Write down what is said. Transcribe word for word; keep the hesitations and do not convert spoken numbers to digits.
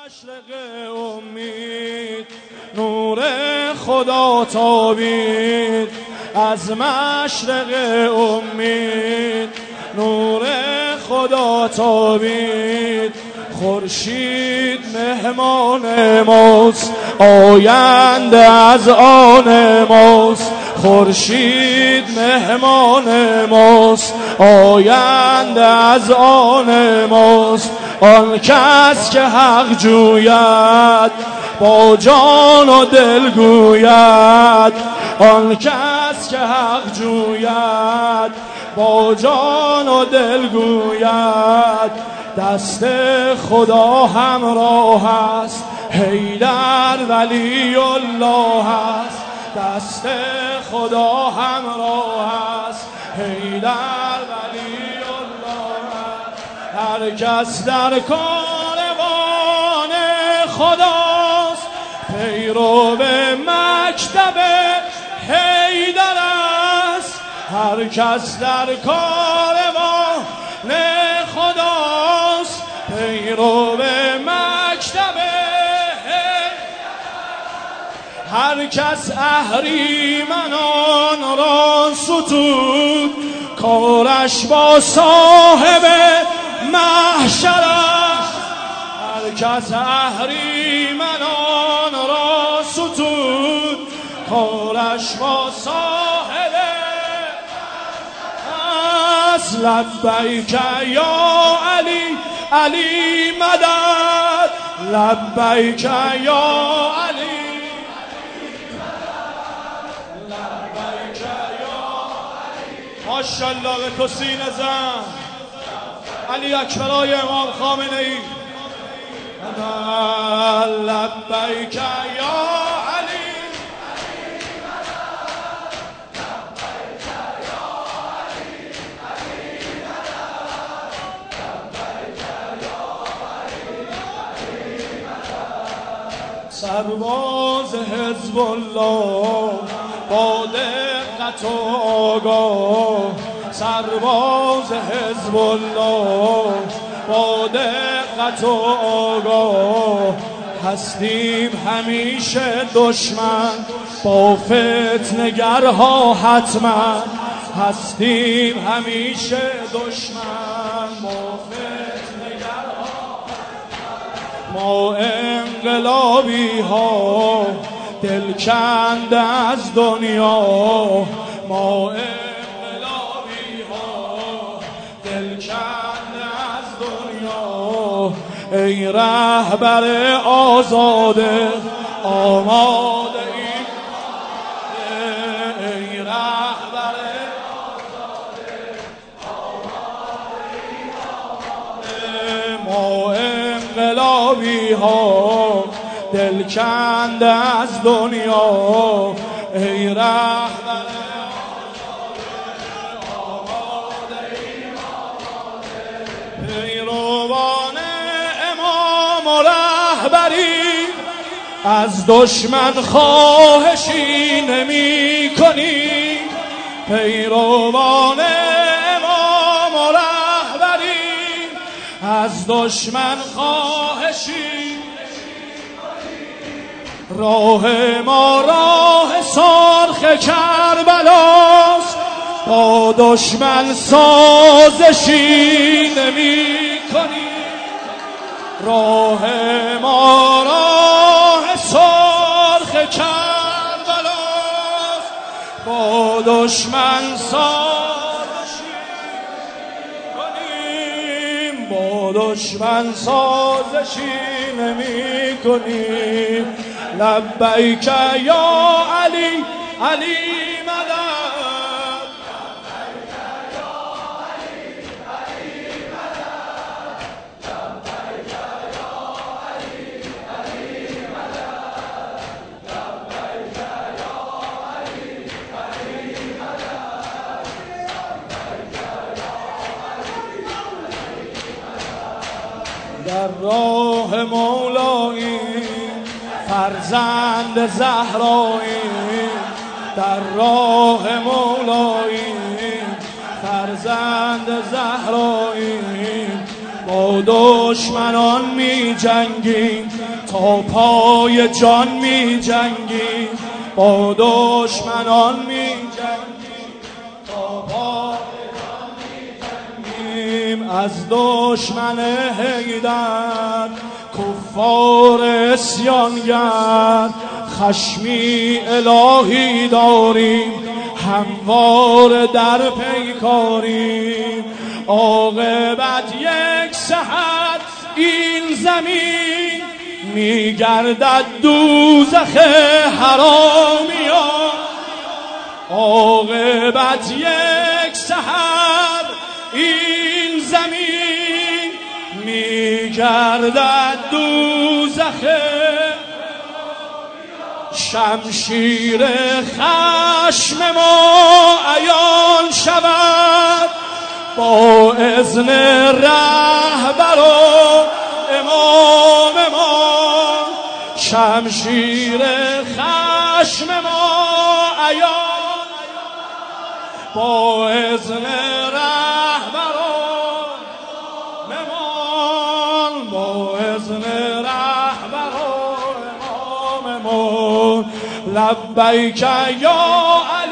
مشرق امید نور خدا تابید، از مشرق امید نور خدا تابید. خورشید مهمان ماست، آینده از آن ماست. خورشید مهمان ماست، آینده از آن ماست. آن کس که حق جوید با جان و دل گوید، آن کس که حق جوید با جان و دل گوید. دست خدا همراه است، حیدر ولی الله است. دست خدا همراه است، حیدر ولی الله است. هر کس در کاروان خداست، پیرو به مکتب حیدر است. هر کس در کاروان خداست، پیرو به مکتب هر کس اهریمنان را ستود، کارش با صاحب محشر است. هر کس اهریمنان را ستود، کارش با صاحب است. لبیک یا علی علی مدد، لبیک یا علی ماشاءالله به تو سینه زن. علی اکبرای امام خامنه ای. لبیک یا علی سرباز حزب الله با دقت و آگاه، سرباز حزب الله با دقت و آگاه. هستیم همیشه دشمن با فتنگرها حتما، هستیم همیشه دشمن با فتنگرها حتما. ما انقلابی ها دل کنده از دنیا، ما انقلابی ها دل کنده از دنیا. ای رهبر آزاده آماده ای، ای رهبر آزاده آماده ای. ما انقلابی ها دل کنده از دنیا. ای رهبر آماده ای، پیروان امام و رهبری، از دشمن خواهشی نمی کنی. پیروان امام و رهبری، از دشمن خواهشی. راه ما راه سرخ کربلاست، با دشمن سازشی نمی کنی. راه ما راه سرخ کربلاست، با دشمن سازشی کنیم. با دشمن سازشی نمی کنیم. لبیک یا علی علی مدد، لبیک یا علی علی مدد، لبیک یا علی علی مدد، لبیک یا علی علی مدد، لبیک یا علی. در راه مولایی فرزند زهرایی، در راه مولایی فرزند زهرایی. با با دشمنان می جنگیم، تا پای جان می جنگیم، با دشمنان می جنگیم، تا پای جان می جنگیم. از دشمن حیدر کفار اسیانگر خشمی الهی داریم، هموار در پیکاریم. عاقبت یک سحر این زمین میگردد دوزخ حرامیان. عاقبت یک سحر این زمین میگردد دوزخ. شمشیر خشم ما عیان شود با اذن رهبر و امام ما. شمشیر خشم ما عیان با اذن رهبر و امام، با اذن رهبر و امام ما. لبیک یا